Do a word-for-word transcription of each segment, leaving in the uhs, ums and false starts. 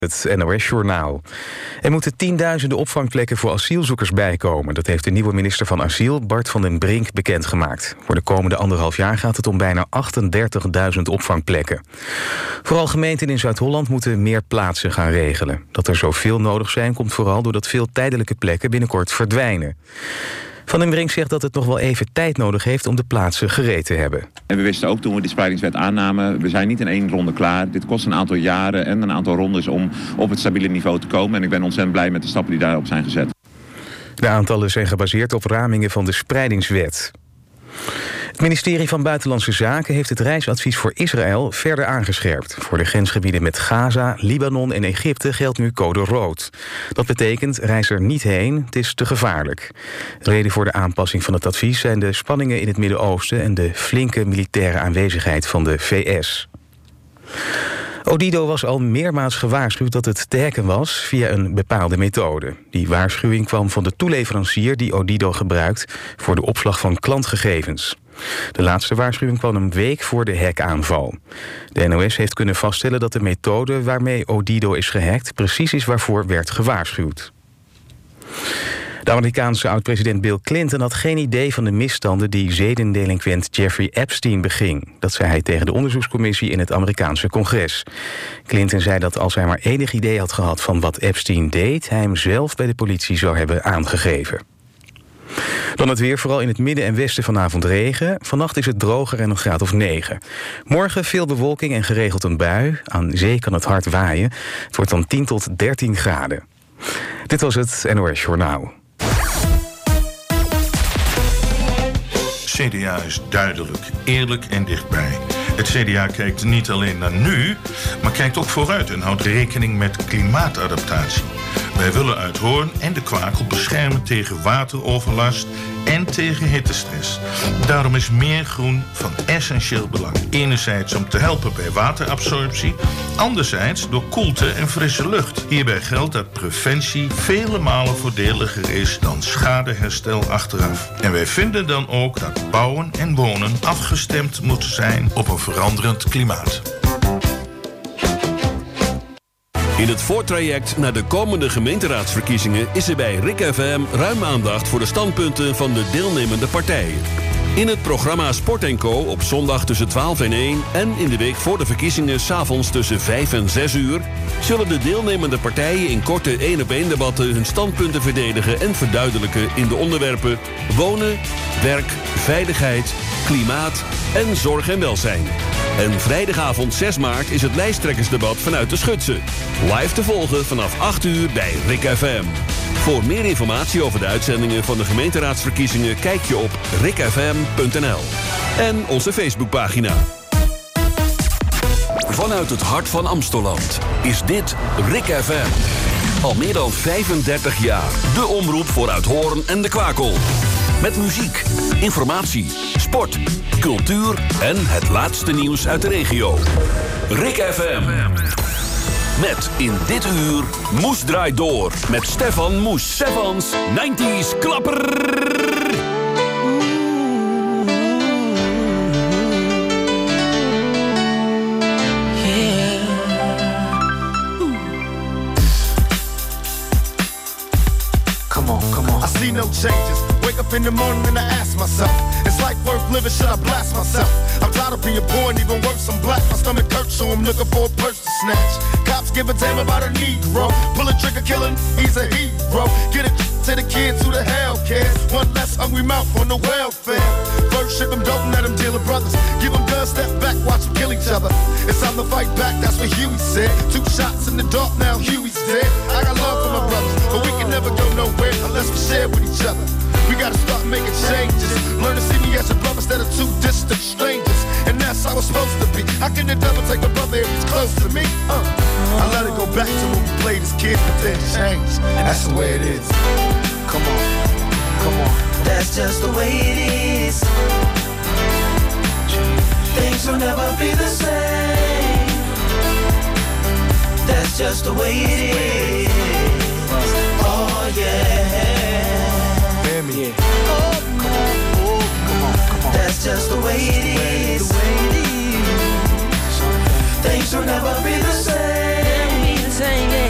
Het N O S-journaal. Er moeten tienduizenden opvangplekken voor asielzoekers bijkomen. Dat heeft de nieuwe minister van Asiel, Bart van den Brink, bekendgemaakt. Voor de komende anderhalf jaar gaat het om bijna achtendertigduizend opvangplekken. Vooral gemeenten in Zuid-Holland moeten meer plaatsen gaan regelen. Dat er zoveel nodig zijn, komt vooral doordat veel tijdelijke plekken binnenkort verdwijnen. Van den Brink zegt dat het nog wel even tijd nodig heeft om de plaatsen gereed te hebben. En we wisten ook toen we die spreidingswet aannamen, we zijn niet in één ronde klaar. Dit kost een aantal jaren en een aantal rondes om op het stabiele niveau te komen. En ik ben ontzettend blij met de stappen die daarop zijn gezet. De aantallen zijn gebaseerd op ramingen van de spreidingswet. Het ministerie van Buitenlandse Zaken heeft het reisadvies voor Israël verder aangescherpt. Voor de grensgebieden met Gaza, Libanon en Egypte geldt nu code rood. Dat betekent, reis er niet heen, het is te gevaarlijk. Reden voor de aanpassing van het advies zijn de spanningen in het Midden-Oosten en de flinke militaire aanwezigheid van de V S. Odido was al meermaals gewaarschuwd dat het te hacken was via een bepaalde methode. Die waarschuwing kwam van de toeleverancier die Odido gebruikt voor de opslag van klantgegevens. De laatste waarschuwing kwam een week voor de hackaanval. De N O S heeft kunnen vaststellen dat de methode waarmee Odido is gehackt precies is waarvoor werd gewaarschuwd. De Amerikaanse oud-president Bill Clinton had geen idee van de misstanden die zedendelinquent Jeffrey Epstein beging. Dat zei hij tegen de onderzoekscommissie in het Amerikaanse congres. Clinton zei dat als hij maar enig idee had gehad van wat Epstein deed, hij hem zelf bij de politie zou hebben aangegeven. Dan het weer, vooral in het midden en westen vanavond regen. Vannacht is het droger en een graad of negen. Morgen veel bewolking en geregeld een bui. Aan zee kan het hard waaien. Het wordt dan tien tot dertien graden. Dit was het N O S-journaal. C D A is duidelijk, eerlijk en dichtbij. Het C D A kijkt niet alleen naar nu, maar kijkt ook vooruit en houdt rekening met klimaatadaptatie. Wij willen Uithoorn en de Kwakel beschermen tegen wateroverlast en tegen hittestress. Daarom is meer groen van essentieel belang. Enerzijds om te helpen bij waterabsorptie, anderzijds door koelte en frisse lucht. Hierbij geldt dat preventie vele malen voordeliger is dan schadeherstel achteraf. En wij vinden dan ook dat bouwen en wonen afgestemd moeten zijn op een veranderend klimaat. In het voortraject naar de komende gemeenteraadsverkiezingen is er bij R I K F M ruim aandacht voor de standpunten van de deelnemende partijen. In het programma Sport en Co. op zondag tussen twaalf en één en in de week voor de verkiezingen 's avonds tussen vijf en zes uur zullen de deelnemende partijen in korte één-op-één debatten hun standpunten verdedigen en verduidelijken in de onderwerpen wonen, werk, veiligheid, klimaat en zorg en welzijn. En vrijdagavond zes maart is het lijsttrekkersdebat vanuit de Schutse. Live te volgen vanaf acht uur bij R I K F M. Voor meer informatie over de uitzendingen van de gemeenteraadsverkiezingen kijk je op rikfm punt n l. En onze Facebookpagina. Vanuit het hart van Amstelland is dit R I K F M. Al meer dan vijfendertig jaar de omroep voor Uithoorn en de Kwakel. Met muziek, informatie, sport, cultuur en het laatste nieuws uit de regio. R I K F M. Met in dit uur Moes draait door met Stefan Moes. Stefans negentig klapper. See no changes. Wake up in the morning and I ask myself, is life worth living? Should I blast myself? I'm tired of being poor and even worse, I'm black. My stomach hurts, so I'm looking for a purse to snatch. Cops give a damn about a Negro. Pull a trigger, killing, he's a hero. Get it to the kids who the hell cares. One less hungry mouth on the welfare. First ship them, don't let them deal with brothers. Give them guns, step back, watch them kill each other. It's time to fight back, that's what Huey said. Two shots in the dark, now Huey's dead. I got love for my brothers, but we can never go nowhere unless we share with each other. We gotta start making changes. Learn to see me as a brother instead of two distant strangers. And that's how it's supposed to be. How can the devil take a brother if he's close to me? Uh, I let it go back to when we played as kids, but then changed. And that's the way it is. Come on, come on. That's just the way it is. Things will never be the same. That's just the way it is. Oh yeah. Yeah. Oh, come on, oh, come on, come on. That's just the way it is. The way it is. Things will never be the same.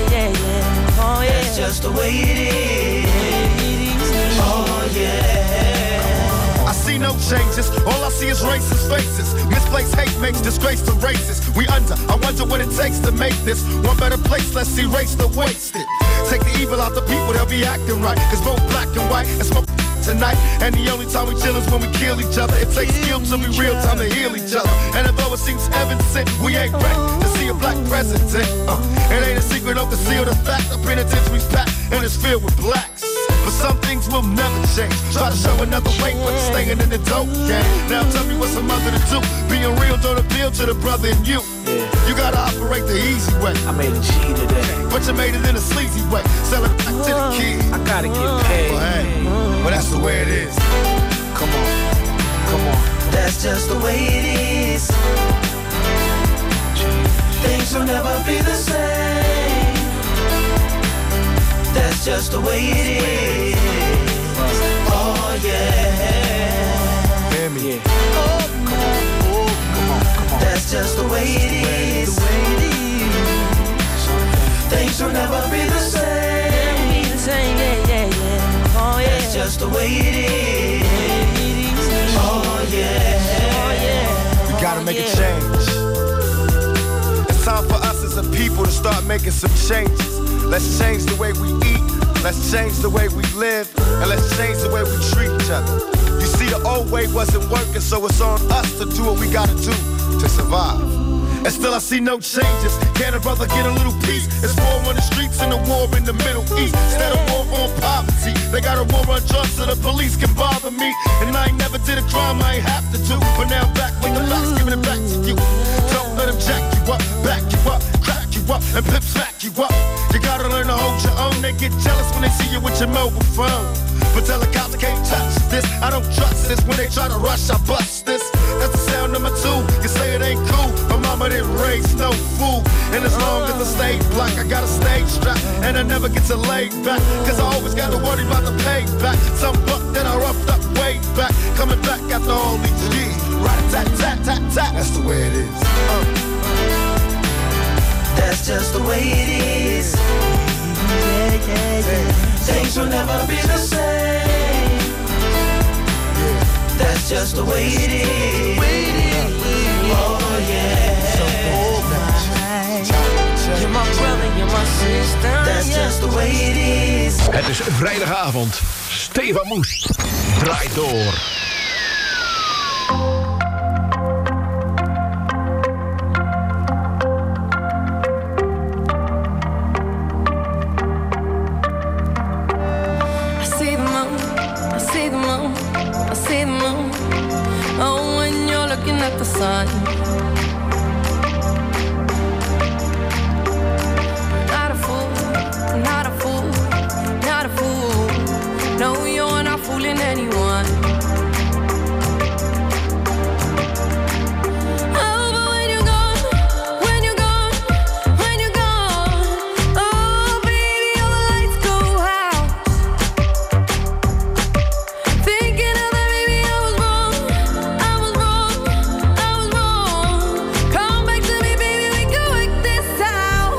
the way it is. Oh yeah. I see no changes, all I see is racist faces. Misplaced hate makes disgrace to races. We under, I wonder what it takes to make this one better place. Let's erase the wasted. Take the evil out the people, they'll be acting right. Cause both black and white and smoke tonight. And the only time we chill is when we kill each other. It takes skill to be real time to heal each other. And although it seems evident, we ain't ready to see a black president. Uh, it ain't a secret, don't conceal the fact. The penitentiary's packed and it's filled with blacks. But some things will never change. Try to show another way, but you're staying in the dope game. Now tell me what's a mother to do. Being real don't appeal to the brother in you. Yeah. You gotta operate the easy way. I made a G today, but you made it in a sleazy way. Sell it back to the kids. I gotta get paid. Well, hey, well that's the way it is. Come on, come on. That's just the way it is. Things will never be the same. That's just the way it is. Oh yeah. Hear me. Yeah. Oh, come on. Oh, come on, come on. That's just the way it is. Things will never be the same. Be the same, yeah, yeah, yeah. Oh yeah. That's just the way it is. Oh yeah. Oh yeah. We gotta make a change. It's time for us as a people to start making some changes. Let's change the way we eat. Let's change the way we live. And let's change the way we treat each other. You see, the old way wasn't working, so it's on us to do what we gotta do to survive. And still I see no changes. Can a brother get a little peace? It's war on the streets and a war in the Middle East. Instead of war on poverty, they got a war on drugs so the police can bother me. And I ain't never did a crime I ain't have to do. But now I'm back with the facts, giving it back to you. Don't let them jack you up, back you up, crack you up, and pip smack you up. You gotta learn to hold your own. They get jealous when they see you with your mobile phone. But tell the cops I can't touch this. I don't trust this. When they try to rush, I bust this. That's the sound number two. You say it ain't cool. My mama didn't raise no fool. And as long as I stay black, I got a stage strap. And I never get to lay back. Cause I always gotta worry about the payback. Some buck that I roughed up way back. Coming back after all these years. Rat-a-tat-tat-tat-tat. That's the way it is. Uh. That's just the way it is. Yeah, yeah, yeah. Things will never be the same. That's just the way it is. Oh yeah. You're my brother, you're my sister. That's just the way it is. Het is vrijdagavond. Stefan Moes draait door. At the sun, not a fool, not a fool, not a fool. No, you're not fooling anyone. Oh, but when you're gone, when you're gone, when you're gone, oh, baby, all the lights go out. Thinking of that, baby, I was wrong, I was wrong. Come back to me, baby, we can work this out.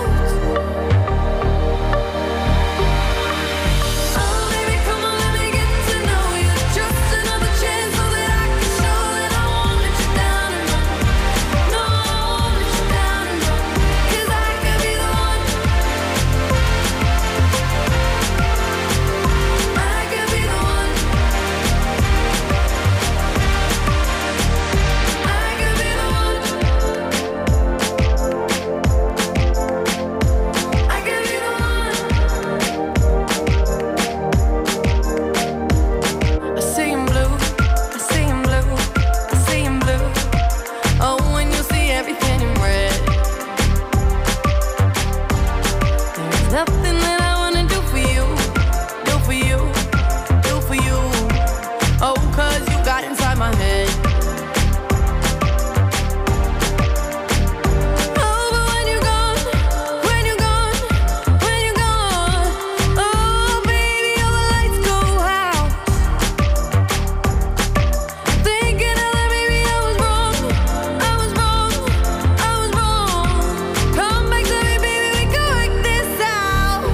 Oh, baby, come on, let me get to know you. Just another chance so that I can show that I won't let you down and run. No, I won't let you down and run. 'Cause I could be the one. I could be the one. I could be the one. I could be the one. I see him blue, I see him blue, I see him blue. Oh, when you see everything in red. There's nothing that I wanna do for you, do for you, do for you. Oh, 'cause you got inside my head. Oh, but when you're gone, when you're gone, when you're gone, oh, baby, all the lights go out. Thinking of that, baby, I was wrong, I was wrong, I was wrong. Come back to me, baby, we can work this out.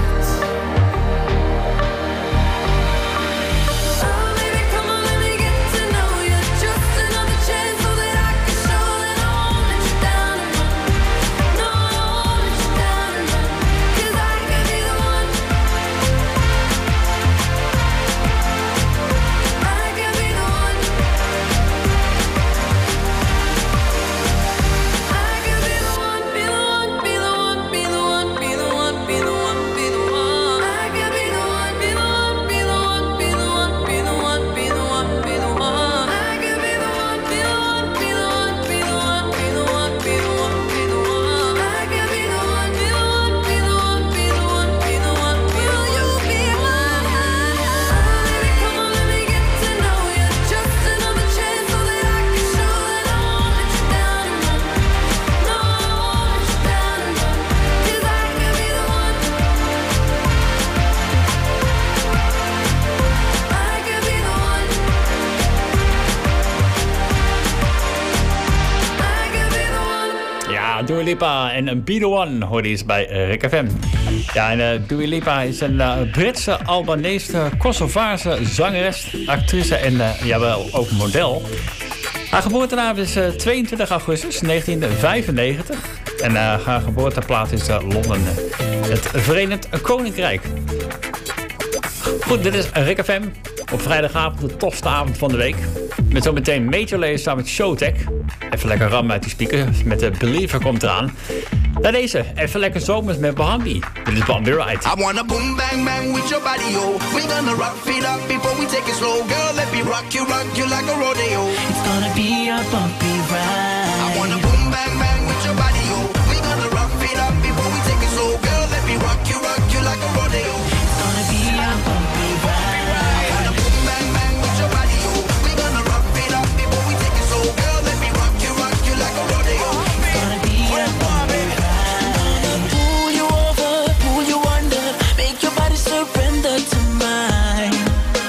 Lipa en een Be The One hoorde eens bij Rick F M. Ja, en uh, Dua Lipa is een uh, Britse, Albanese, Kosovaarse zangeres, actrice en uh, jawel, ook model. Haar geboortenaam is uh, tweeëntwintig augustus negentien vijfennegentig. En uh, haar geboorteplaats is uh, Londen, het Verenigd Koninkrijk. Goed, dit is Rick F M. Op vrijdagavond de tofste avond van de week. Met zometeen Major Lazer samen met Showtek. Even lekker ram uit die speaker. Met de Believer komt eraan. Na deze, even lekker zomers met Bambi. Dit is Bambi Ride. I wanna boom bang bang with your body, yo. We gonna rock it up before we take it slow. Girl, let me rock you, rock you like a rodeo. It's gonna be a bumpy ride. I wanna boom bang bang with your body, yo. We gonna rock it up before we take it slow. Girl, let me rock you, rock you like a rodeo. It's gonna be a bumpy ride. I wanna boom bang bang with your body, yo. We gonna rock it up before we take it slow. Girl, let me rock you, rock you like a rodeo. It's gonna be a bumpy ride. Pull you over, pull you under, make your body surrender to mine.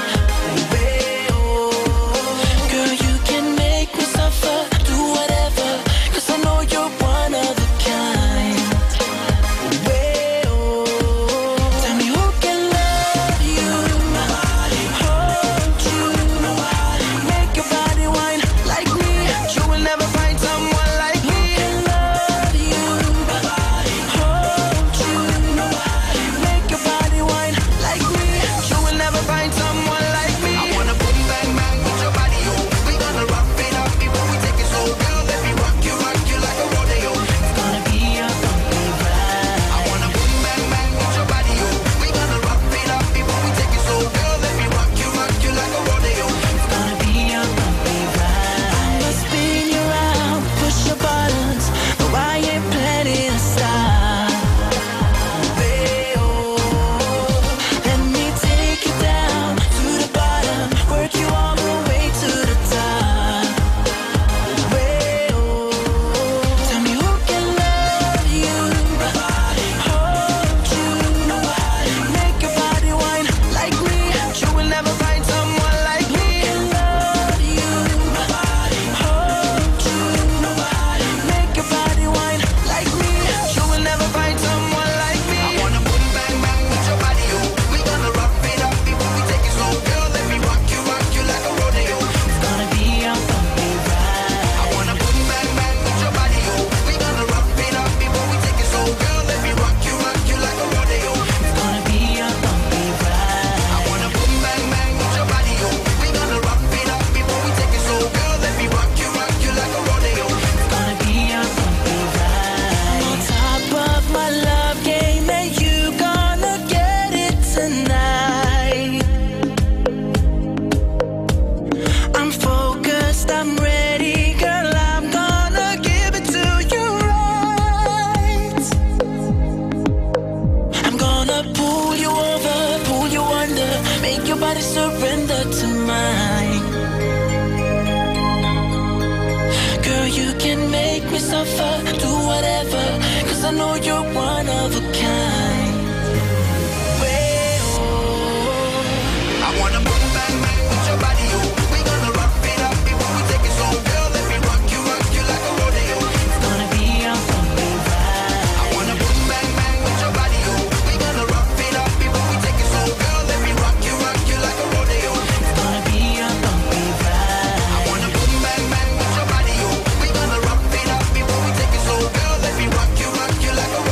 Girl, you can make me suffer, do whatever, 'cause I know you're one of a kind. Tell me who can love you, hold you, make your body whine like me. You will never find someone like me. Love you, hold you, make your body whine like me. You will never find someone like me. I wanna boom bang bang with your body, yo. We gonna rock it up before we take it slow. Girl, let me rock you, rock you like a rodeo. It's gonna be a bumpy ride. I wanna boom bang bang with your body, yo. We gonna rock it up before we take it slow. Girl, let me rock you, rock you like a rodeo. It's gonna be a bumpy ride. I'ma spin you around, push your buttons. No, I ain't planning to stop. Let me take you down to the bottom, work you all the way to the top. Tell me who can love you, hold you, make your body whine like me. You will never find someone like me. Love you, hold you, make your body whine like me. You will never find someone like me. I wanna boom bang bang with your body, yo. We gonna rock it up before we take it slow. Girl, let me rock you, rock you like a rodeo. It's gonna be a bumpy ride. I wanna boom bang bang with your body, yo. We gonna rock it up before we take it slow. Girl, let me rock you, rock you like a rodeo. It's gonna be a bumpy ride. I wanna boom bang bang with your body, yo. We gonna rock it up before we take it slow. Girl, let me rock you, rock you like a rodeo. It's gonna be a bumpy ride. On top of my love game, and you gonna get it tonight. I'm focused, I'm ready, girl. I'm gonna give it to you right. I'm gonna pull you over, pull you under, make your body surrender to mine. Girl, you can make me suffer, do whatever, 'cause I know you're one of a kind. I wanna boom bang bang with your body, yo. We gonna rock it up before we take it slow. Girl, let me rock you, rock you like a rodeo. It's gonna be a bumpy ride. I wanna boom bang bang with your body, yo. We gonna rock it up before we take it slow. Girl, let me rock you, rock you like a rodeo. It's gonna be a bumpy ride. I wanna boom bang bang with your body, yo. We gonna rock it up before we take it slow. Girl, let me rock you, rock you like a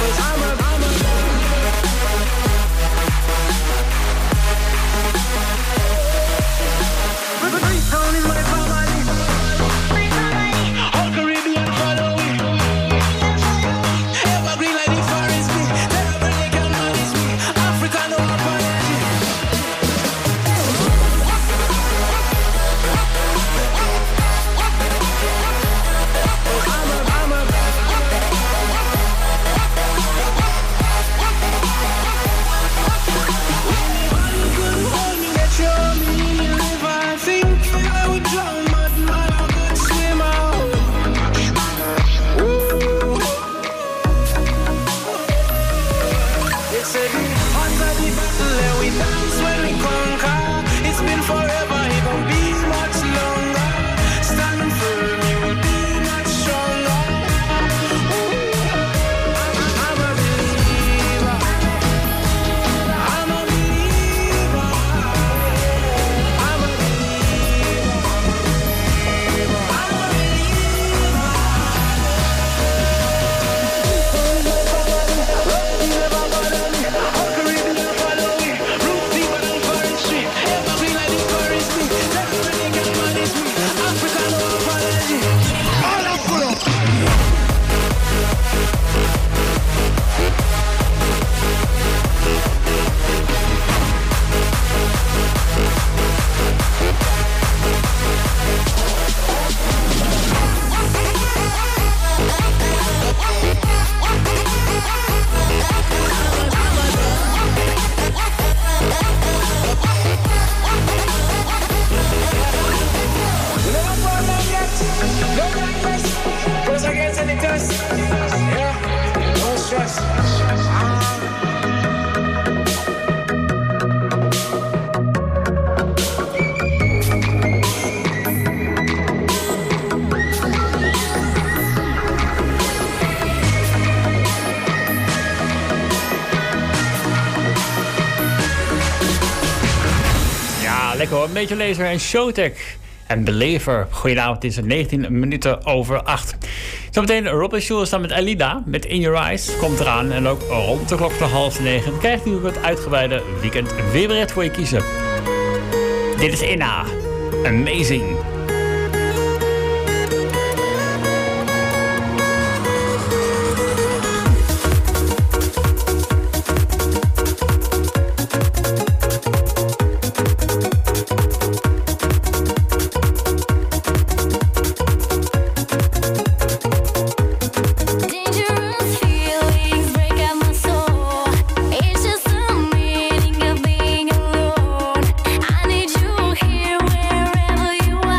Lekker hoor, Major Lazer en Showtek. En Believer. Goedenavond, het is negentien minuten over acht. Zometeen Robin Schulz staat met Alida. Met In Your Eyes komt eraan. En ook rond de klok van half negen krijgt u het uitgebreide weekend weerbericht voor je kiezen. Dit is Inna. Amazing. You here wherever you are.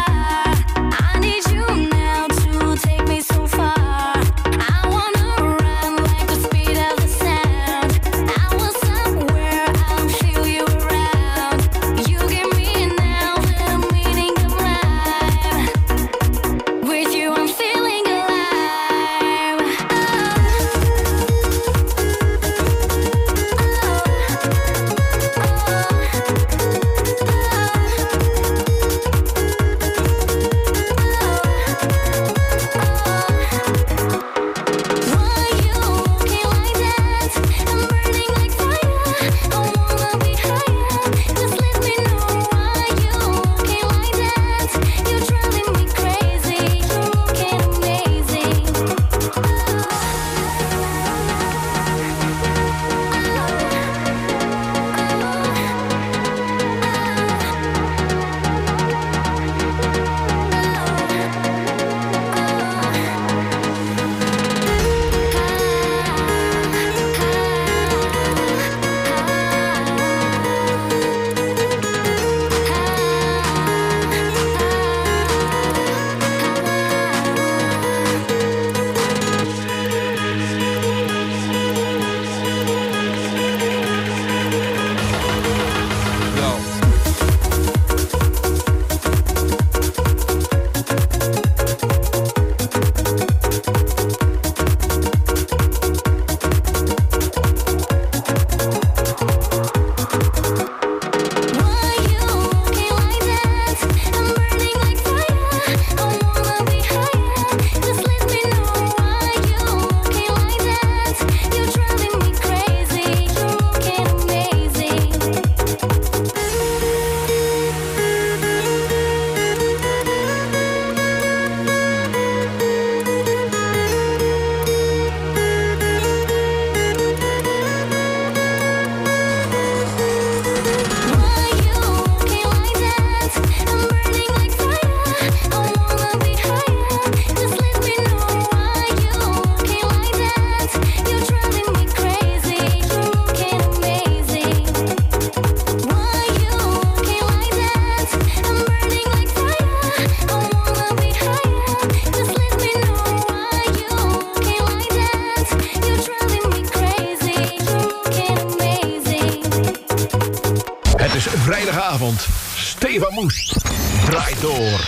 vrijdagavond. Stefan Moes draait door.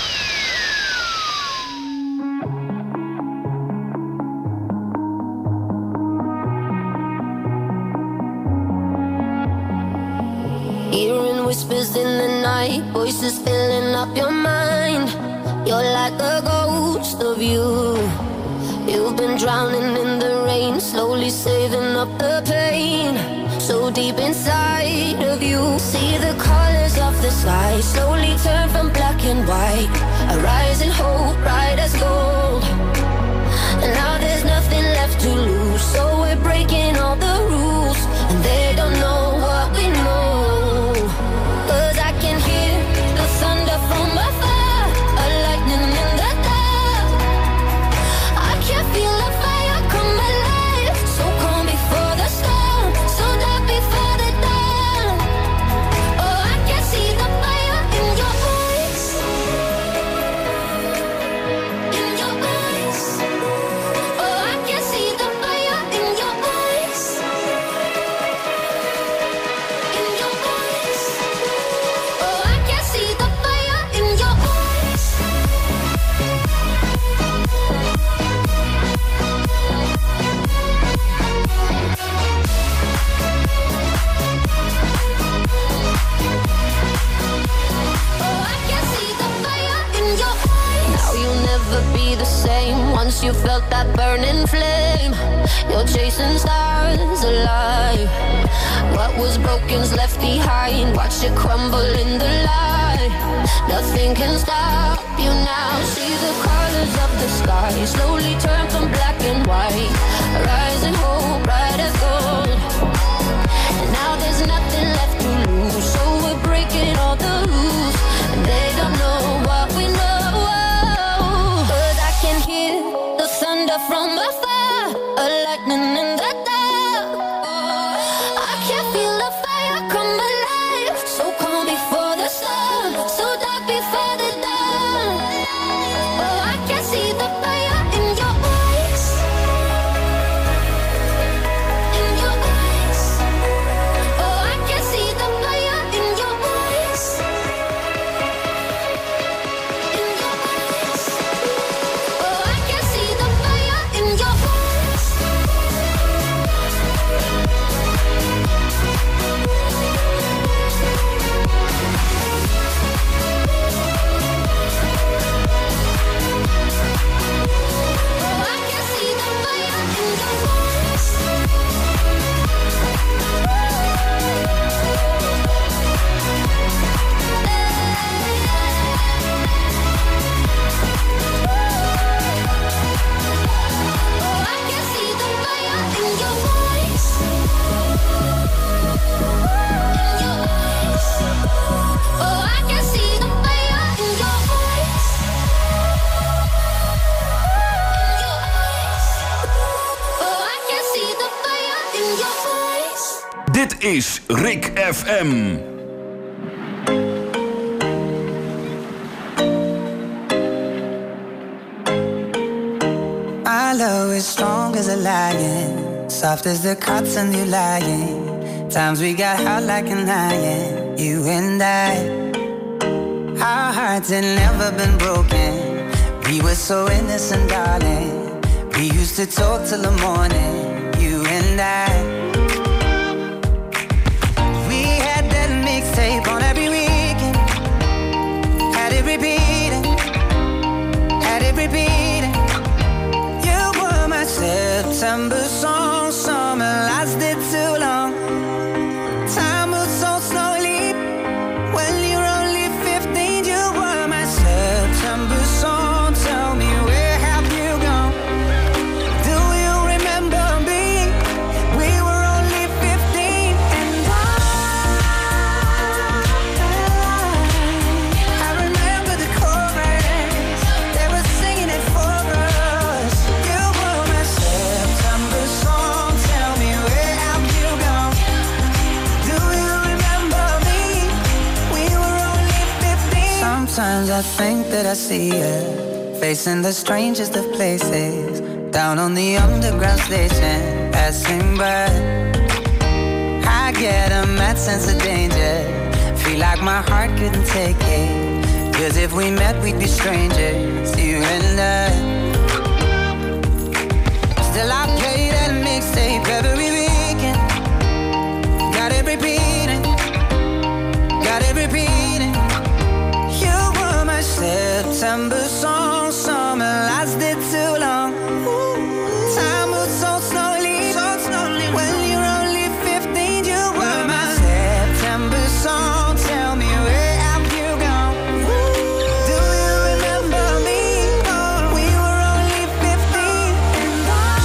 Hearing whispers in the night, voices filling up your mind. You're like a ghost of you. You've been drowning in the rain, slowly saving up the pain. So deep inside of you, see the colors of the sky slowly turn from black and white. A rising hope, bright as gold. And now there's nothing left to lose, so we're breaking all the rules, and they don't know what we know. Cause I can hear the thunder from afar, a lightning in the dark. I can feel the fire come alive, so calm before the storm, so dark before the dawn. Oh, I can see the fire in your eyes, in your eyes. Oh, I can see the fire in your eyes, in your eyes. Oh, I can see the fire in your eyes. Oh, I can see the fire in your eyes. Now you'll never be the same. Once you felt that burning flame, you're chasing stars alive. What was broken's left behind. Watch it crumble in the light. Nothing can stop you now. See the colors of the sky slowly turn from black and white. Rising hope, bright as gold. And now there's nothing left to lose, so we're breaking all the rules, and they don't know what we know. But I can hear the thunder from afar, a lightning in the dark. I can feel the fire come alive, so calm before the storm, so dark before the dawn. Oh, I can see the fire in your eyes, in your eyes. Oh, I can see the fire in your eyes, in your eyes. Oh, I can see the fire in your eyes. Oh, I can see the fire in your eyes. Oh, I can see the fire in your eyes, in your eyes. Oh, I can see the fire in your eyes, in your eyes. Oh, I can see the fire in your eyes. Dit is Rick F M. My love is strong as a lion, soft as the cuts and you lying. Times we got hot like an iron, you and I. Our hearts had never been broken. We were so innocent, darling. We used to talk till the morning, you and I. We had that mixtape on every weekend. Had it repeating, had it repeating. You were my September song, summer lasted too long. Time moves so slowly when you're only fifteen. You were my September song. Tell me, where have you gone? Do you remember me? We were only fifteen, and I, I remember the chorus. They were singing it for us. You were my September song. Tell me, where have you gone? Do you remember me? We were only fifteen. Sometimes I think that I see you facing the strangest of places, down on the underground station, passing by. I get a mad sense of danger, feeling like my heart couldn't take it. Cause if we met, we'd be strangers, you and I. Still I play that mixtape every weekend. Got it repeating, got it repeating. You were my September song, summer lasted too long. Time moves so slowly, so slowly. When you're only fifteen, you were my September song. Tell me where have you gone? Do you remember me? Oh, we were only fifteen, and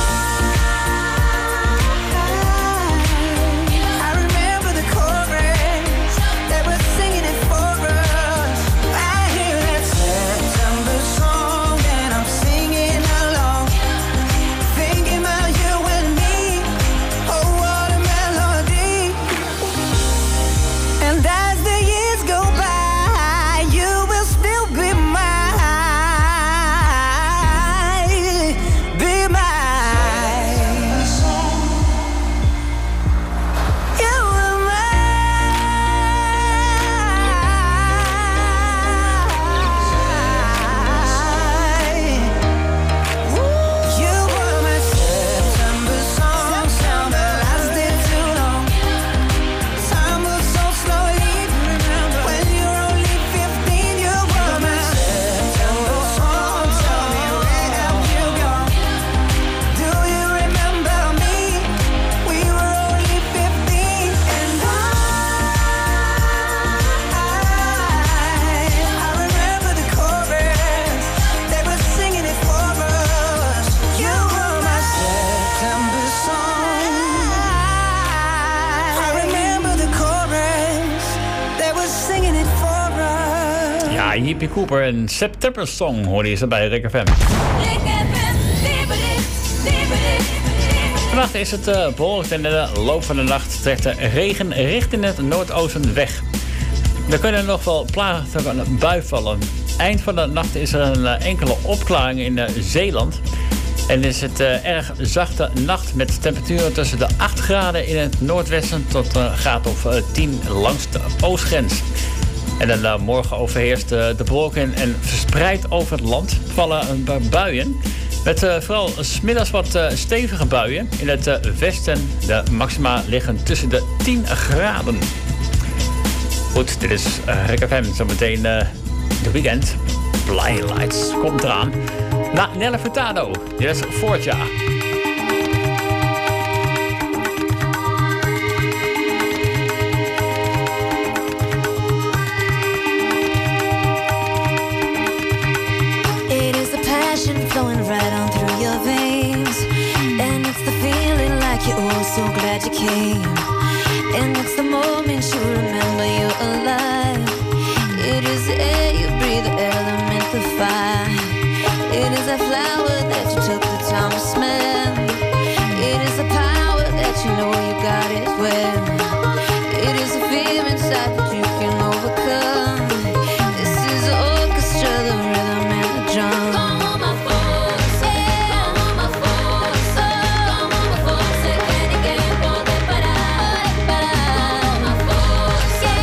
I, I remember the chorus. They were singing it for us. I hear that September song, and I'm singing along, thinking about you and me. Oh, what a melody! And as the years go by, you will still be mine, be mine. You were mine. You were my September song, sound that lasted too long. Time moves so slowly. When you're only fifteen, you were my September song. Tell me where have you gone? Do you remember me? We were only fifteen, and I, I remember the chorus. They were singing it for us. You were my September song. I remember the chorus. They were singing it for us. Ja, Jippie Cooper en September Song hoorde je ze bij Rick F M. Vannacht is het uh, bewolkt en in de loop van de nacht trekt de regen richting het noordoosten weg. Er kunnen nog wel plaatselijke bui vallen. Eind van de nacht is er een uh, enkele opklaring in uh, Zeeland. En is het uh, erg zachte nacht met temperaturen tussen de acht graden in het noordwesten tot een graad of uh, tien langs de oostgrens. En dan uh, morgen overheerst uh, de bewolking en verspreid over het land vallen een paar buien. Met uh, vooral 's middags wat uh, stevige buien. In het uh, westen de maxima liggen tussen de tien graden. Goed, dit is uh, Rick F M. Zometeen uh, de weekend. Blinding Lights komt eraan. Na Nelle Furtado. Dit is Forja. It is the passion flowing right on through your veins. And it's the feeling like you're oh so glad you came. And it's the moment you remember you're alive. It is the air you breathe, the element, the fire. It is a flower that you took the time to smell. It is the power that you know you got it well. It is a fear inside that you can overcome. This is the orchestra, the rhythm and the drum. Come on, my folks, come on, my folks, come on, my folks, que ni que poder parar, parar. Come on, my folks,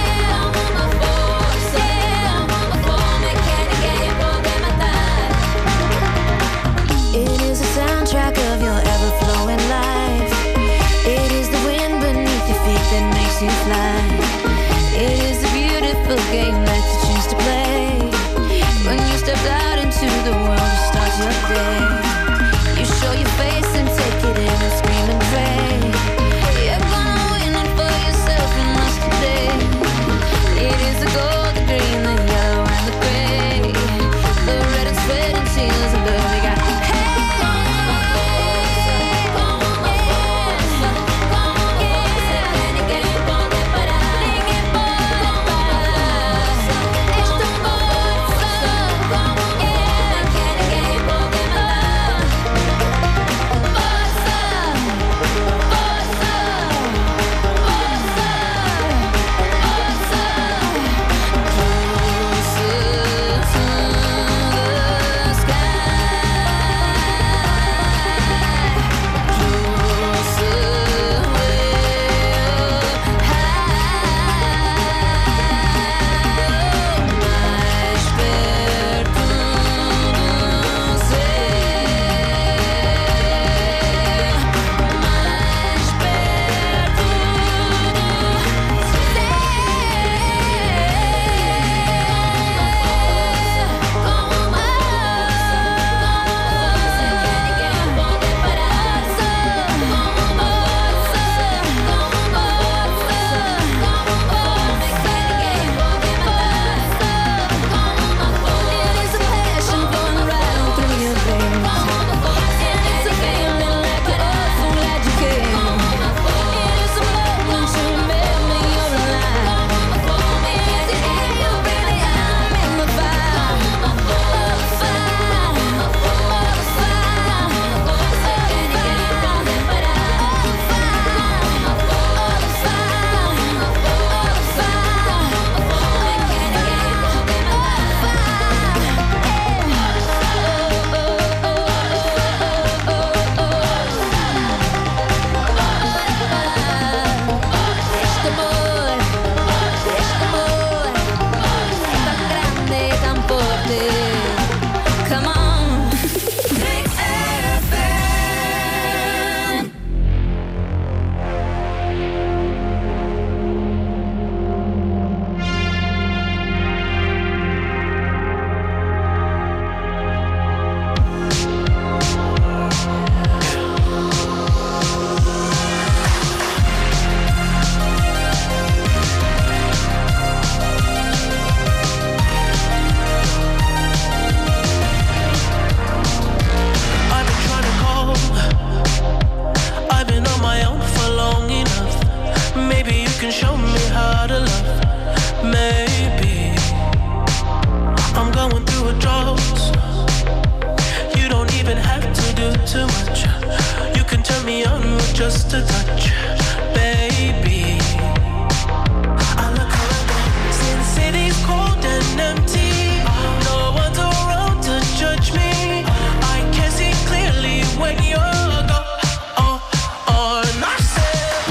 around with just a touch, baby. I look around, see the city's cold and empty. No one's around to judge me. I can see clearly when you're gone. Oh, oh, and I said,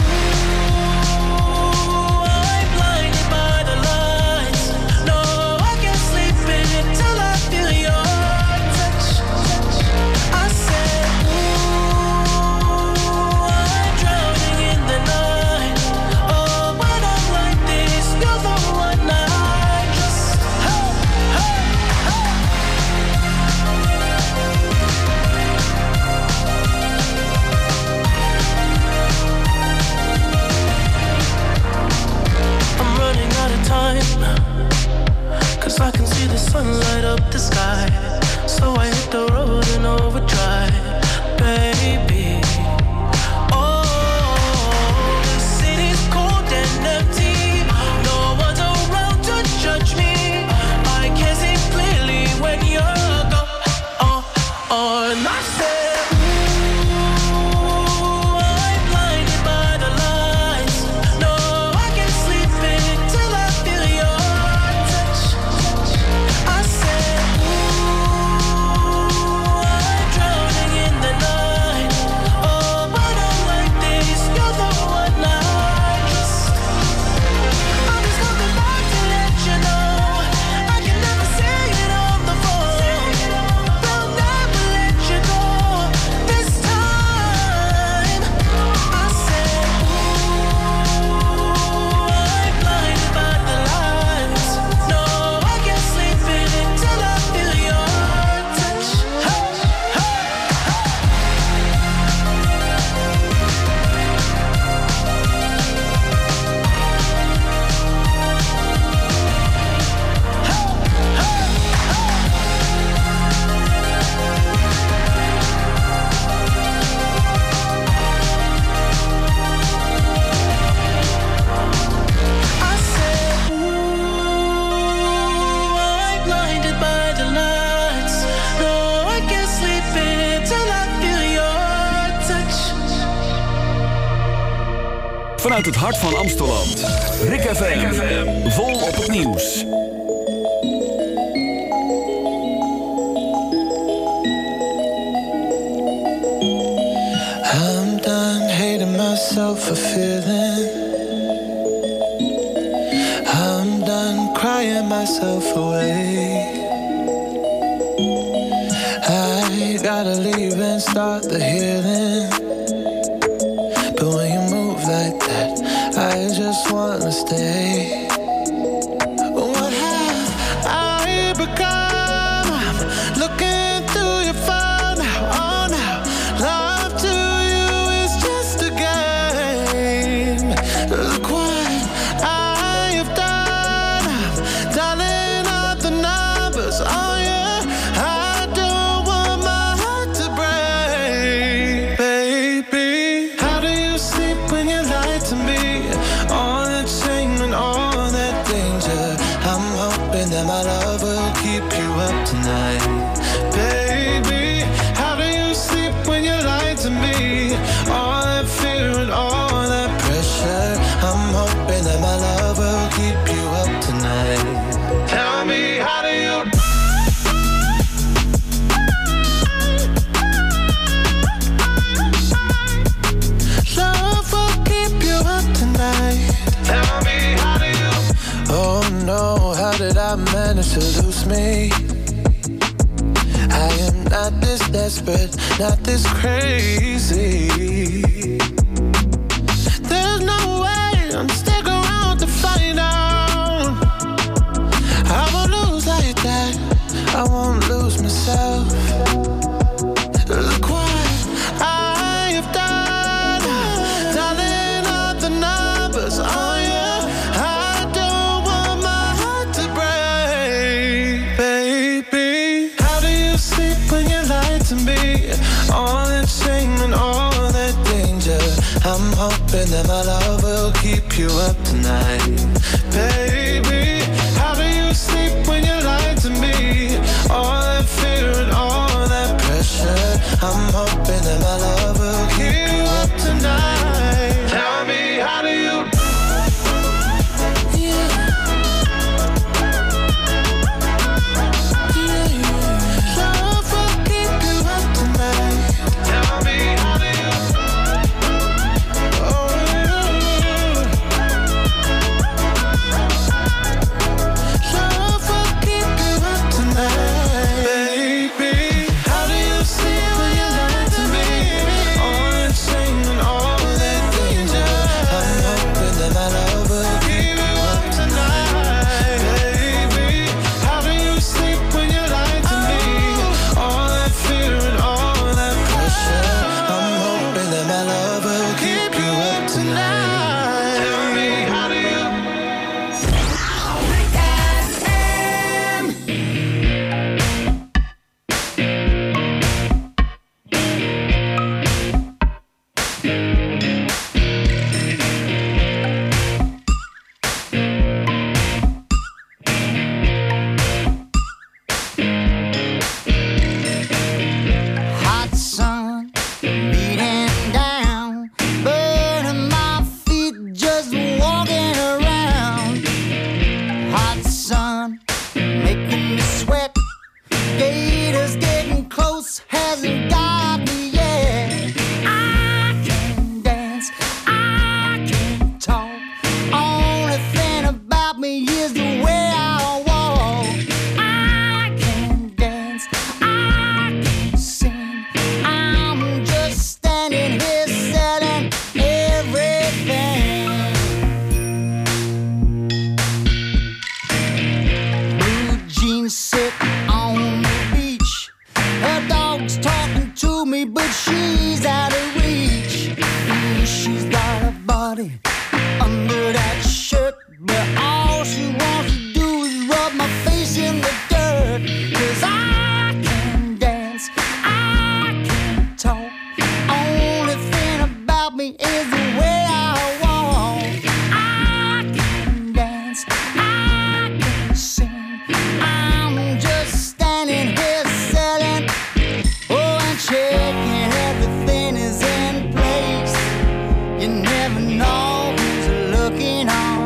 ooh, I'm blinded by the lights. No, I can't sleep until I feel your touch. I said, ooh, I'm drowning in the night. Oh, when I'm like this, you're the one I just, hey, hey, hey. I'm running out of time, 'cause I can see the sun light up the sky. So I hit the road in overdrive, baby. Oh, the city's cold and empty. No one's around to judge me. I can see clearly when you're gone. Oh, oh, and I said, ooh, I'm blinded by the lights. No, I can't sleep until I feel your touch. I said, ooh, I'm drowning in the night. Oh, when I'm like this, you're the one I just. I'm just coming back to let you know I can never say it on the phone. They'll never let you go this time. I said, ooh, I'm blinded by the lights. No, I can't sleep until I feel your touch. Hey, hey, I said, ooh, I'm blinded by the lights. No, I can't sleep until I feel your touch. Vanuit het hart van Amsteland. Rick F M. Vol op het nieuws. I'm done hating myself for feeling. I'm done crying myself away. I gotta leave and start the healing. But when you move like that, I just wanna stay. What have I become? I'm looking through your phone now. Oh, now love to you is just a game. Look what I have done. I'm dialing up the numbers. Oh yeah, I don't want my heart to break, baby. How do you sleep when you lie to me? All that shame and all that danger. I'm hoping that my love will keep you up tonight, baby. How do you sleep when you lie to me? All that fear and all that pressure. I'm hoping that my love will keep you up tonight. Tell me, how do you? Love will keep you up tonight. Tell me, how do you? Oh no, how did I manage to lose me? I am not this desperate, not this crazy. There's no way I'm stick around to find out. I won't lose like that. I won't lose myself. Look what I have done. Dialing up the numbers. Oh yeah, I don't want my heart to break, baby. How do you sleep when you lie to me? All that shame and all that danger. I'm hoping that my love will keep you up tonight, baby. How do you sleep when you lie to me? All that fear and all that pressure. I'm hoping that my love will keep you up body under that shirt, but all she wants to do is rub my face in the dirt. 'Cause I can dance, I can talk. Only thing about me is the way I walk. I can dance, I can sing. I'm just standing here selling, oh, and checking everything is in place. You never know who's looking on.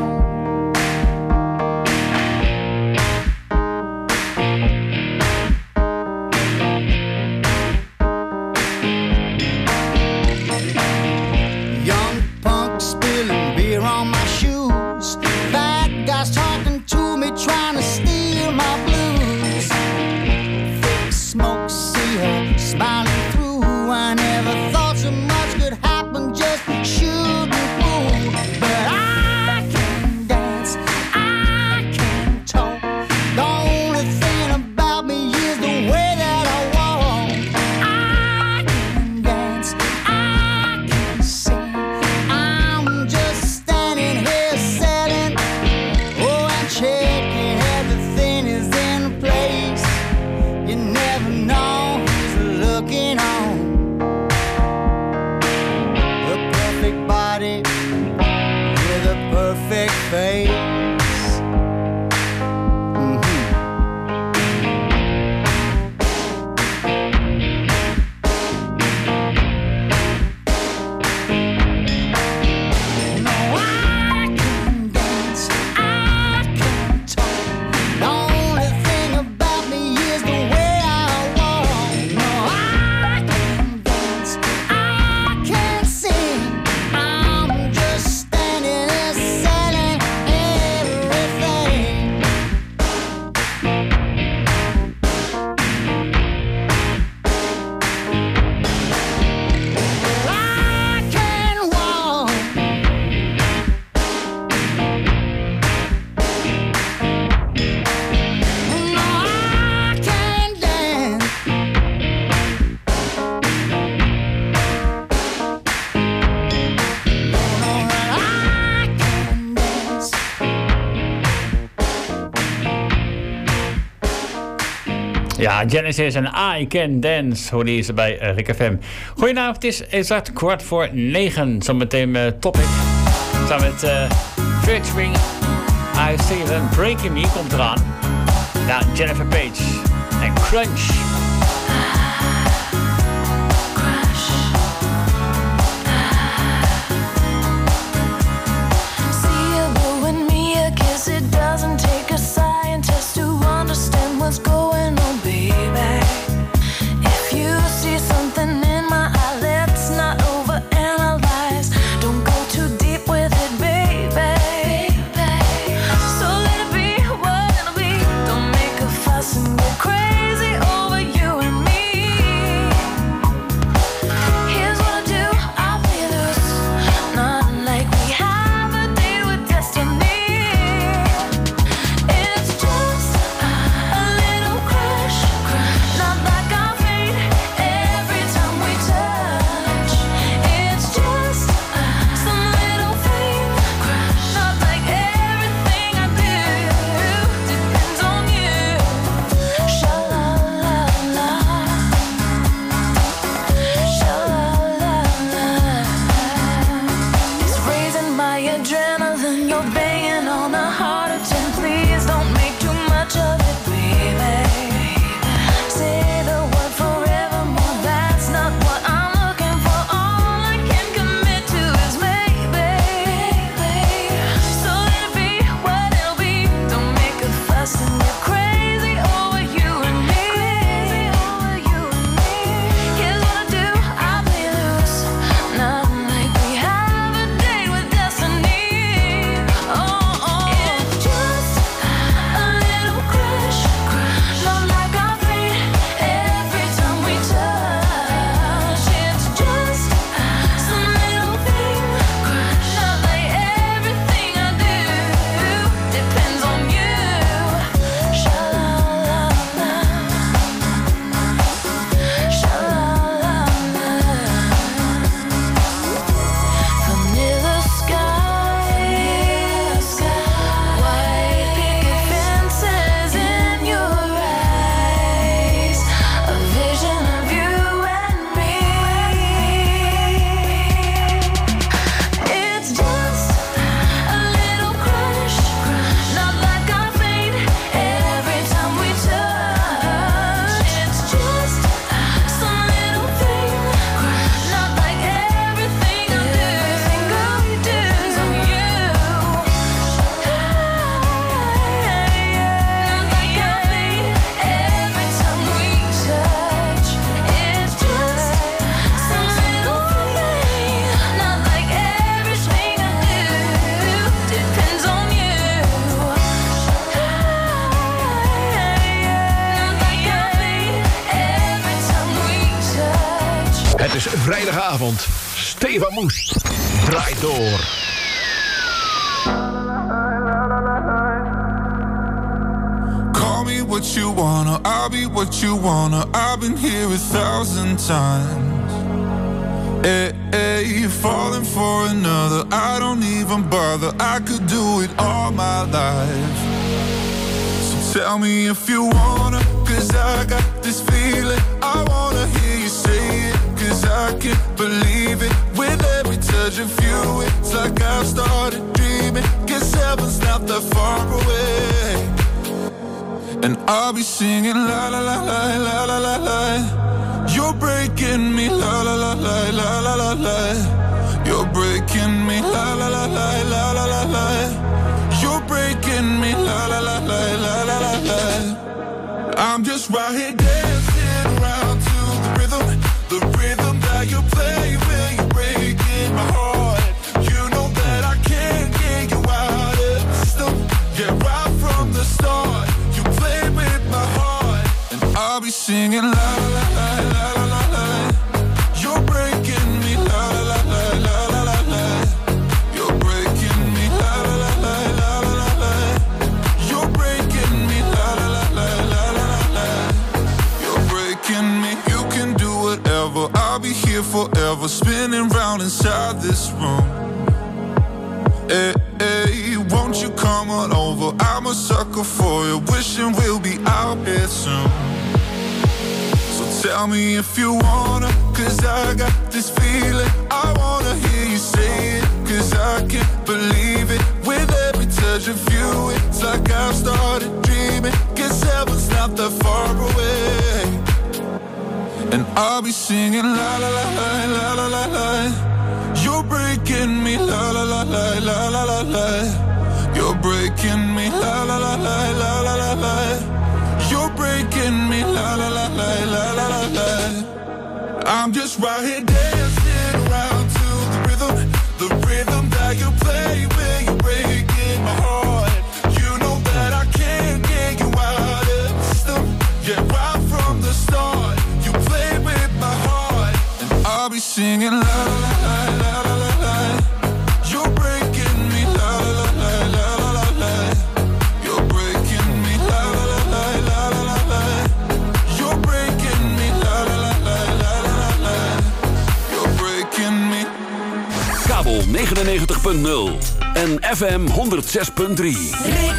Young punk spilling beer on my shoes. Fat guys talking to me, trying to steal my blues. Thick smoke, see her smiling through. I never thought so much could happen, just shooting pool. But I can dance, I can talk. The only thing about me is the way that I walk. I can dance, I can sing. I'm just standing here selling, oh, and checking everything is in place. You never know who's looking on. A perfect body with a perfect face. Mhm. No, I can dance, I can talk. The only thing about me is the way I walk. No, I can dance, I can sing. I'm just standing there selling everything. I can walk. No, I can dance. No, no, I can dance. Ja, Genesis en I Can Dance, hoorde je ze bij eh, Rick F M. Goedenavond, het is exact kwart voor negen. Zometeen mijn topic. Samen met uh, featuring I Steven, Breaking Me komt eraan. Ja, Jennifer Page en Crunch. See you blowing me a kiss. It doesn't take a scientist to understand what's going on, baby. If you see something in my eye, let's not overanalyze. Don't go too deep with it, baby. So let it be what it'll be. Don't make a fuss and get crazy over you and me. Zaterdagavond, Stefan Moes draait door. Call me what you wanna, I'll be what you wanna. I've been here a thousand times. Hey, hey, you're falling for another, I don't even bother. I could do it all my life. So tell me if you wanna, cause I got this feeling. I wanna hear you say it, cause I can't believe it. With every touch of you, it's like I've started dreaming. Guess heaven's not that far away. And I'll be singing la la la la la la la la. You're breaking me la la la la la la la la. You're breaking me la la la la la la la la. You're breaking me la la la la la la la la. I'm just right here dancing around to the rhythm, the rhythm that you play when you're breaking my heart. You know that I can't get you out of the system. Yeah, right from the start, you played with my heart, and I'll be singing la la la la la la la. You're breaking me la la la la la la la. You're breaking me la la la la la la la. You're breaking me la la la la la la la. You're breaking me. You can do whatever. I'll be here forever, spinning round inside this room. Hey, hey, won't you come on over? I'm a sucker for you, wishing we'll be out here soon. So tell me if you wanna, cause I got this feeling. I wanna hear you say it, cause I can't believe it. With every touch of you, it's like I've started dreaming. Guess heaven's not that far away. And I'll be singing la la la la la la la la. You're breaking me la la la la la la la la. You're breaking me la la la la la la la la. You're breaking me la la la la la la la la. I'm just right here dancing around to the rhythm, the rhythm that you play when you're breaking my heart. You know that I can't get you out of the system. Yeah, right from the start, you played with my heart, and I'll be singing la la la la la la la. You're breaking me la la la la la la la. You're breaking me la la la la la la la. You're breaking me la la la la la la la. You're breaking me. Kabel negenennegentig punt nul en F M honderd zes punt drie.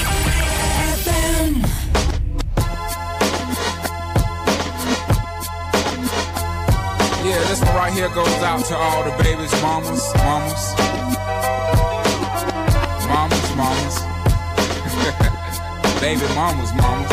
Yeah, this one right here goes out to all the babies, mamas, mamas, mamas, mamas, baby mamas, mamas.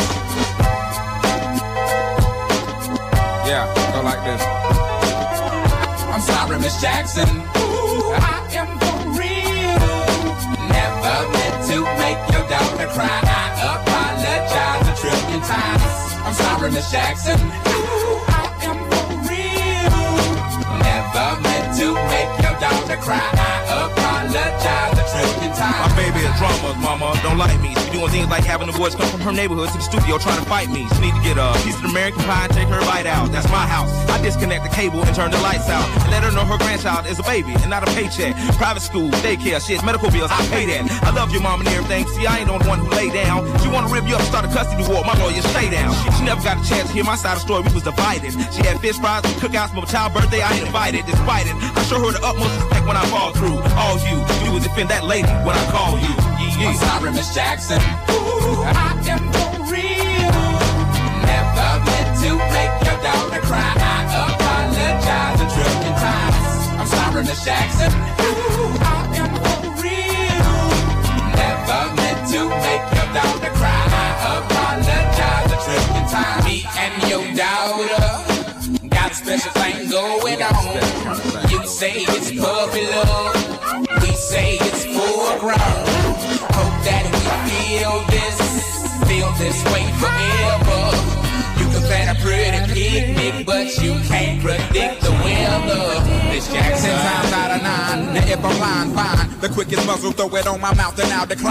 Yeah, go like this. I'm sorry, Miss Jackson. Ooh, I am for real. Never meant to make your daughter cry. I apologize a trillion times. I'm sorry, Miss Jackson. Ooh, I am for real. Never meant to make your daughter cry. I apologize a trillion times. My baby is drama, mama, don't like me. She doing things like having the boys come from her neighborhood to the studio trying to fight me. She need to get a piece of American pie and take her bite out. That's my house. I disconnect the cable and turn the lights out. And let her know her grandchild is a baby and not a paycheck. Private school, daycare, shit, medical bills, I pay that. I love your mom and everything. See, I ain't the one who lay down. She wanna rip you up, start a custody war. My lawyer, stay down. She, she never got a chance to hear my side of the story. We was divided. She had fish fries and cookouts for my child's birthday. I ain't invited. Despite it, I show her the utmost respect when I fall through. All you do is defend that lady when I call you. Yeah, yeah. I'm sorry, Miss Jackson. Ooh, I am for real. Never meant to make your daughter cry. I apologize a trillion times. I'm sorry, Miss Jackson. Ooh, I am for real. Never meant to make your daughter cry. I apologize a trillion times. Me and your daughter got a special thing going on. You say it's puppy love. We say it's full grown. Hope that we feel this, feel this way forever. You can plan a pretty picnic, but you can't predict the weather. Miss Jackson, times out of nine. Now if I'm lying, fine. The quickest muzzle, throw it on my mouth and I'll decline.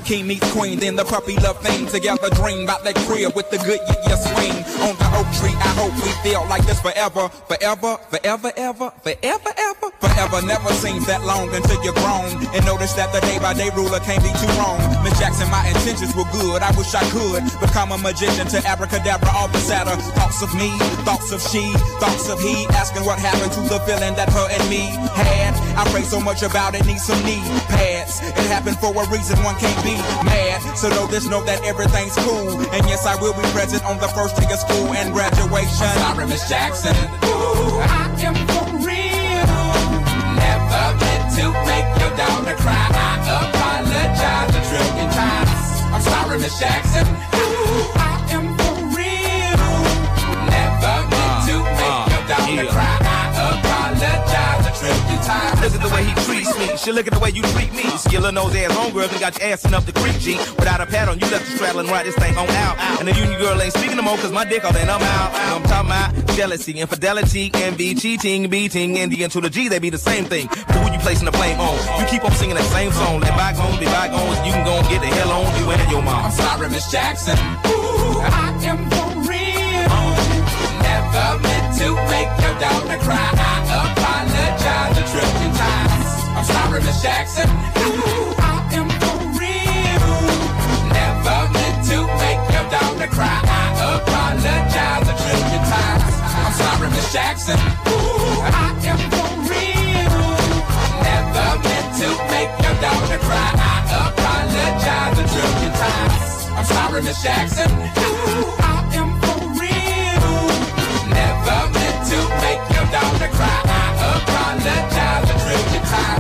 king meets queen, then the puppy love thing. Together dream about that crib with the good yeah, yeah swing. On the oak tree, I hope we feel like this forever. Forever, forever, ever, forever, ever. Forever never seems that long until you're grown. And notice that the day by day ruler can't be too wrong. Miss Jackson, my intentions were good. I wish I could become a magician to abracadabra all the sadder. Thoughts of me, thoughts of she, thoughts of he. Asking what happened to the feeling that her and me had. I pray so much about it, need some knee pads. It happened for a reason, one can't be mad. So know this, know that everything's cool. And yes, I will be present on the first day of school and graduation. I'm sorry, Miss Jackson. Ooh, I am for real. Never meant to make your daughter cry. I apologize a trillion times. I'm sorry, Miss Jackson. Ooh, I am for real. Never meant to make your daughter yeah. cry. I apologize a trillion times. Look at the way he treats me. She look at the way you treat me. Skillin' those ass homegirls and got your ass enough to creep G. Without a pad on, you left the straddle and ride this thing on out. And the union girl ain't speaking no more cause my dick all in, I'm out. I'm talking about jealousy, infidelity, envy, cheating, beating, and the N to the G, they be the same thing. But who you placing the blame on? You keep on singing that same song. Let bygones be bygones, you can go and get the hell on you and your mom. I'm sorry, Miss Jackson. Ooh, I am for real. Never meant to make your daughter cry. I apologize a trillion times. I'm sorry, Miss Jackson. Ooh, I am for real. Never meant to make your daughter cry. I apologize a trillion times. I'm sorry, Miss Jackson. Ooh, I am for real. Never meant to make your daughter cry. I apologize a trillion times. I'm sorry, Miss Jackson. Ooh, I am for real. Never meant to make your daughter cry. I apologize a trillion times.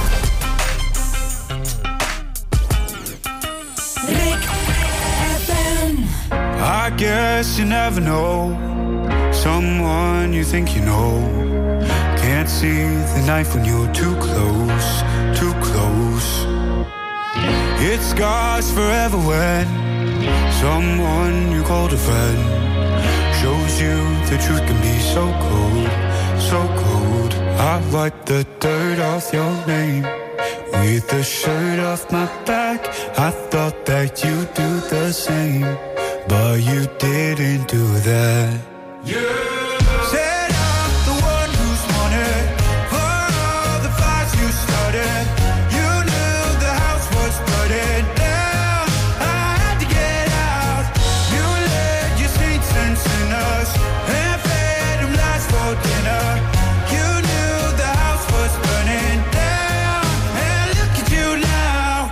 Rick F M. I guess you never know someone you think you know. Can't see the knife when you're too close, too close. It scars forever when someone you called a friend shows you the truth can be so cold, so cold. I wipe the dirt off your name with the shirt off my back. I thought that you'd do the same, but you didn't do that. Yeah. Said I'm the one who's wanted for all the fights you started. You knew the house was burning down. I had to get out. You led your saints and sinners and fed them lies for dinner. You knew the house was burning down. And look at you now.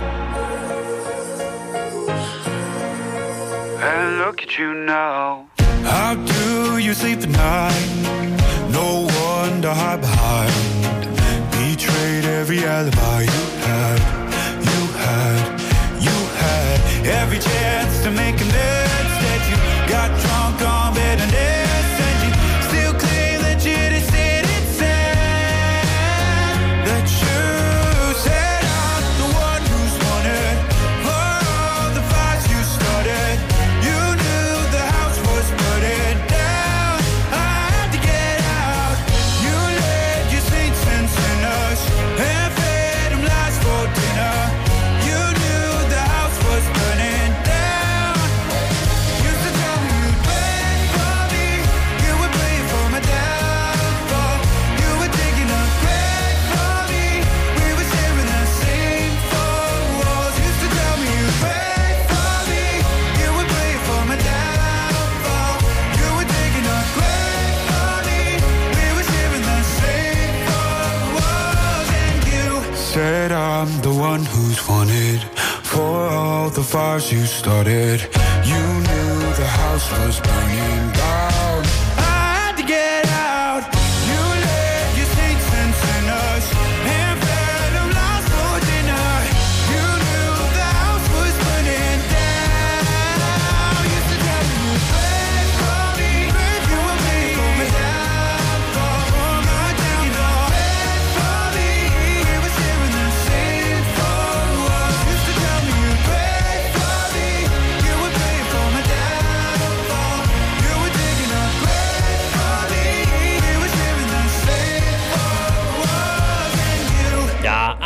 And look at you now. How do you sleep at night? No one to hide behind. Betrayed every alibi you had, you had, you had. Every chance to make amends. Instead you got drunk on bitterness. And you still claim that you just didn't say that you said I'm the one who's wanted for all the fights you started. You knew the house was burning down. I had to get out. You led your saints and sinners and fed them lies for dinner. You knew the house was burning down. Used to tell me you'd pray for me. You would pray for my downfall. You were digging a grave for me. We were sharing the same four walls. Used to tell me you'd pray for me. You would pray for my downfall. You were digging a grave for me. We were sharing the same four walls. And you said I'm the one who's wanted for all the fires you started. You knew the house was burning down. I had to get out. You led your saints and sinners and fed them lies for dinner. You knew the house was burning down. Used to tell me you'd pray for me. You would pray for my downfall, for my downfall. Pray for me. We were sharing the same four walls. Used to tell me you'd pray for me. You would pray for my downfall. You were digging a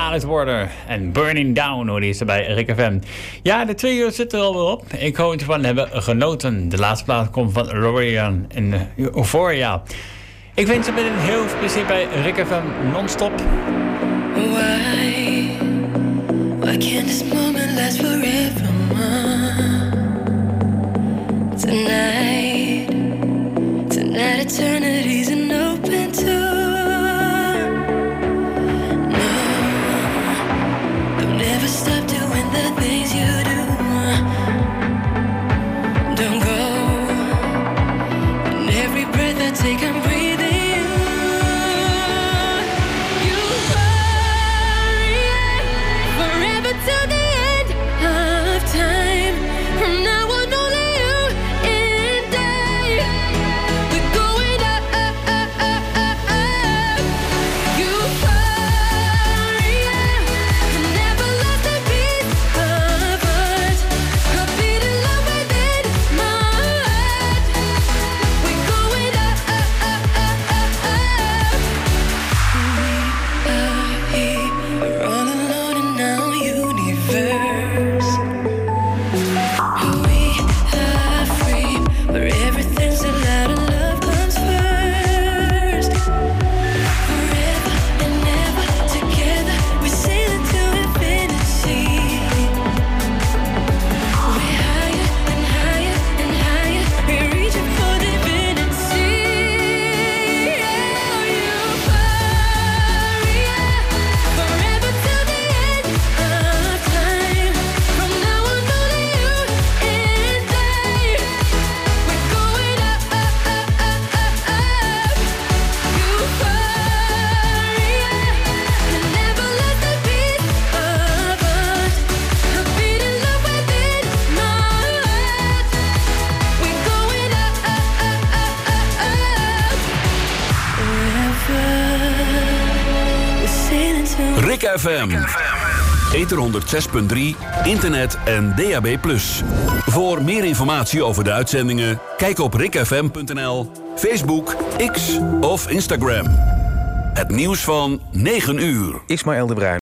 Alice Warder en Burning Down, hoor, die is er bij Rick F M. Ja, de twee uur zitten er alweer op. Ik hoop dat we van hebben genoten. De laatste plaat komt van Rorian en uh, Euphoria. Ik wens je met een heel veel plezier bij Rick F M non-stop. Why, why can't this moment last forever? Tonight, tonight eternity's an open door. No, don't ever stop doing the things you do. Don't go, and every breath I take I'm breathing. Till the end of time. From now on, only you and I. We're going up, up, up, up, up, up. Euphoria. Never lost a beat of us. A beat in love within my heart. We're going up, up, up, up, up, up. We are here. We're all alone and now you. Universe. We are free, where everything's allowed and love comes first. Forever and ever together, we sail into infinity. We're higher and higher and higher, we're reaching for divinity. Oh, euphoria, forever till the end of time. From now on, only you and I. We're going up, up, up, up, up, up. Euphoria, and never let the beat of us. A beat in love within my heart. We're going up, up, up, up, up, up. Forever, we're sailing to Rick F M. Ether honderdzes punt drie, internet en D A B plus. Voor meer informatie over de uitzendingen, kijk op rick f m punt n l, Facebook, X of Instagram. Het nieuws van negen uur. Ismaël de Bruin.